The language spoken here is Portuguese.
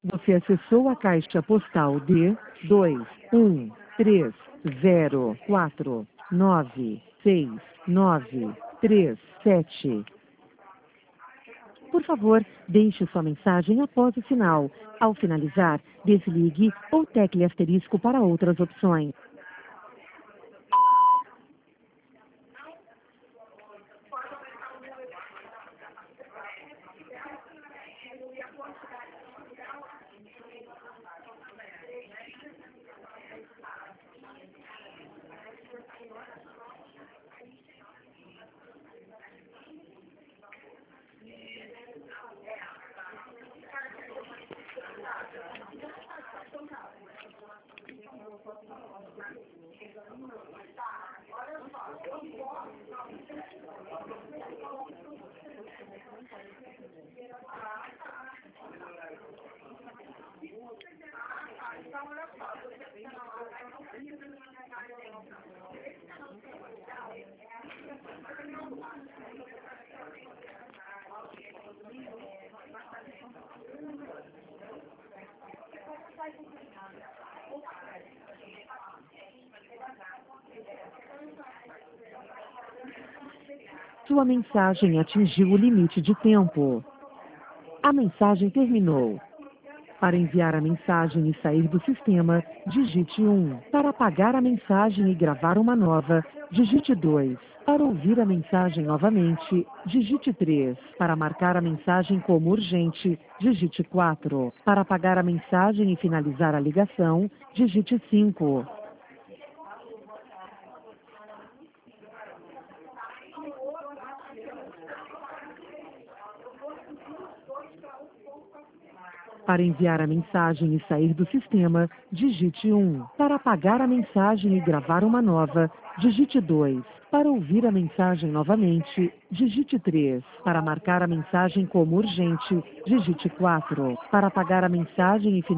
Você acessou a caixa postal de 21304963937. Por favor, deixe sua mensagem após o sinal. Ao finalizar, desligue ou tecle asterisco para outras opções. Sua mensagem atingiu o limite de tempo. A mensagem terminou. Para enviar a mensagem e sair do sistema, digite 1. Para apagar a mensagem e gravar uma nova, digite 2. Para ouvir a mensagem novamente, digite 3. Para marcar a mensagem como urgente, digite 4. Para apagar a mensagem e finalizar a ligação, digite 5. Para enviar a mensagem e sair do sistema, digite 1. Para apagar a mensagem e gravar uma nova, digite 2. Para ouvir a mensagem novamente, digite 3. Para marcar a mensagem como urgente, digite 4. Para apagar a mensagem e